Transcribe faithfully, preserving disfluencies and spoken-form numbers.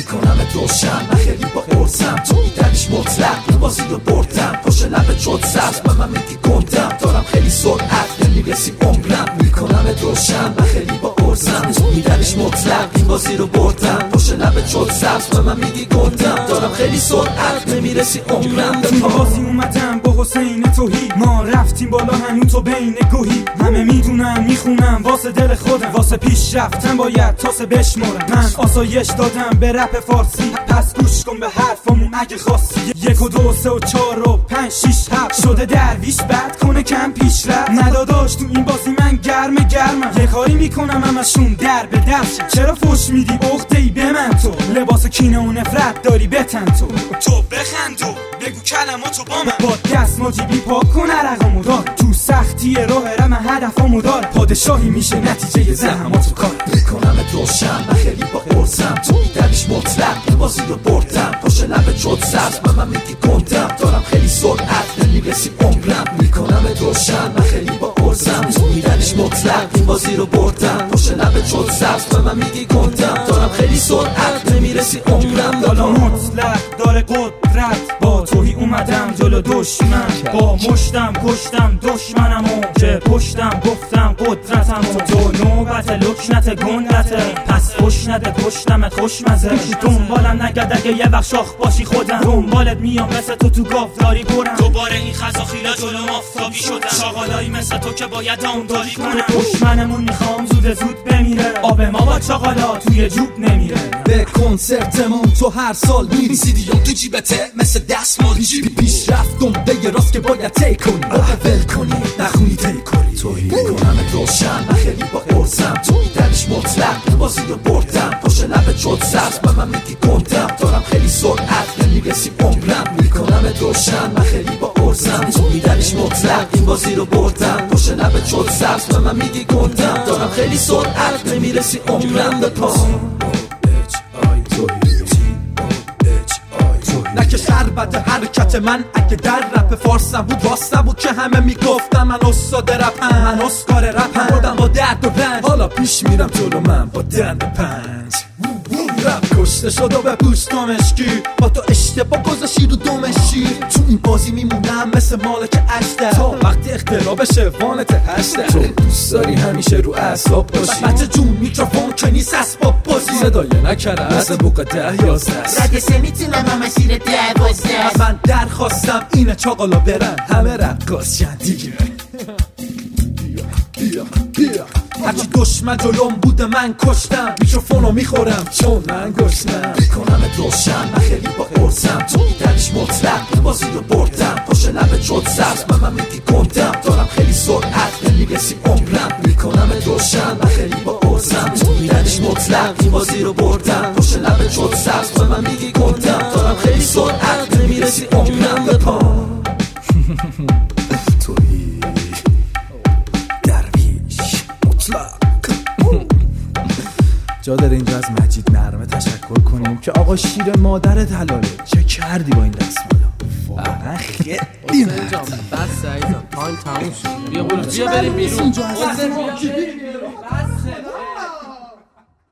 میکنم روشن من خیلی با قرصم تو میدنیش مطلق این بازی رو بردم پشت لب چود سبز به من میگی گندم دارم خیلی سرعت نمیرسی عمرم میکنم روشن من خیلی با قرصم تو میدنیش مطلق این بازی رو بردم پشت لب چود سبز به من میگی گندم دارم خیلی سرعت نمیرسی عمرم تو بازی اومدم با حسین توهی ما رفتیم بالا هنوز تو بین گوهی همه میدونم میخونم واسه دل خودم واسه پیش رفتم باید تاسه بشمارم من آسایش دادم به رپ فارسی پس گوش کن به حرفامون اگه خواستی یک و دو سه و چار و پنج شیش هفت شده درویش بد کنه کم پیش رفت نداداش تو این بازی من گرم گرمم یه کاری میکنم همشون در به در چرا فوش میدی عقده ای به من تو لباس کینه و نفرت داری بتن تو تو بخند و بگو کلماتو با من با دست ماجیبی پاک کن عرقامو دار تو سختی راه رم هدفامو دار پادشاهی میشه نتیجه زحماتو کار میکنم روشن من خیلی با قرصم تو میدنیش مطلق این بازی رو بردم پشت لب چود سبز به من میگی گندم دارم خیلی سرعت نمیرسی عمرم میکنم روشن من خیلی با قرصم تو میدنیش مطلق این بازی رو بردم پشت لب چود سبز به من میگی گندم دارم خیلی سرعت نمیرسی عمرم بالا مطلق داره قدرت با توهی اومدم جلو دشمن با مشتم کشتم دشمنمو که پشتم گفتم قدرتمو تو نوبت لکنت گندته پس خوش نده کشتمت خوشمزه دنبالم نگرد اگه یه وقت شاخ باشی خودم دنبالت میام مثل تو تو گاوداری برم دوباره این خزا خیلا جلو آفتابی شدم چاقالایی مثل تو که باید دامداری کنم دشمنمون میخوام زود زود بمیره آب ما با چاقالا توی جوب نمیره به کنسرتمون تو هر سال میری سیدیام تو جیبته مثل دستمال جیبی پیش رفتم به راست که باید تی کنی باید ول کنی نخونی تی کنی توهی میکنم روشن من خیلی با قرصم تو میدنیش مطلق این بازی رو بردم پشت لب چود سبز به من میگی گندم دارم خیلی سرعت نمیرسی عمرم میکنم روشن من خیلی با قرصم تو میدنیش مطلق این بازی رو بردم پشت لب چود سبز به من میگی گندم دارم خیلی سرعت نمیرسی عمرم به پا نکه شربت حرکت من اگه در رپ فارسم بود راست نبود که همه میگفتم من استاد رپم من اسکار رپم بردم با درد و رنج حالا پیش میرم جلو من با دند پنج رپ کشته شد و به پوست مشکی با تو اشتباه گذاشی رو دومشی تو این بازی میمونم مثل مالک اشته تا وقتی اختراع بشه وانت هشته تو دوست داری همیشه رو اعصاب باشی بچه جون میکروفون که نیست اسباب بازی صدای نکره مثل بوق ده یازده رد سه میتونم هم مسیر دوازده من درخواستم اینه چاقالا برن همه رقاص شن دیگه بیا بیا بیا هرچی دشمن جلوم بوده من کشتم میکروفونو میخورم چون من گشتم میکنم روشن من خیلی با قرصم تو میدنیش مطلق این بازی رو بردم پشت لب چود سبز به من میگی گندم دارم خیلی سرعت نمیرسی عمرم میکنم روشن من خیلی با قرصم تو میدنیش مطلق این بازی رو بردم پشت لب چود سبز به من میگی گندم دارم خیلی سرعت نمیرسی عمرم به پا توهی درویش مطلق جا داره اینجا از مجید نرمه تشکر کنیم که آقا شیر مادرت حلاله چه کردی با این دستمالا واقعا خیلی مرد بس عزیزم تایم تموم شد بیا بریم بیرون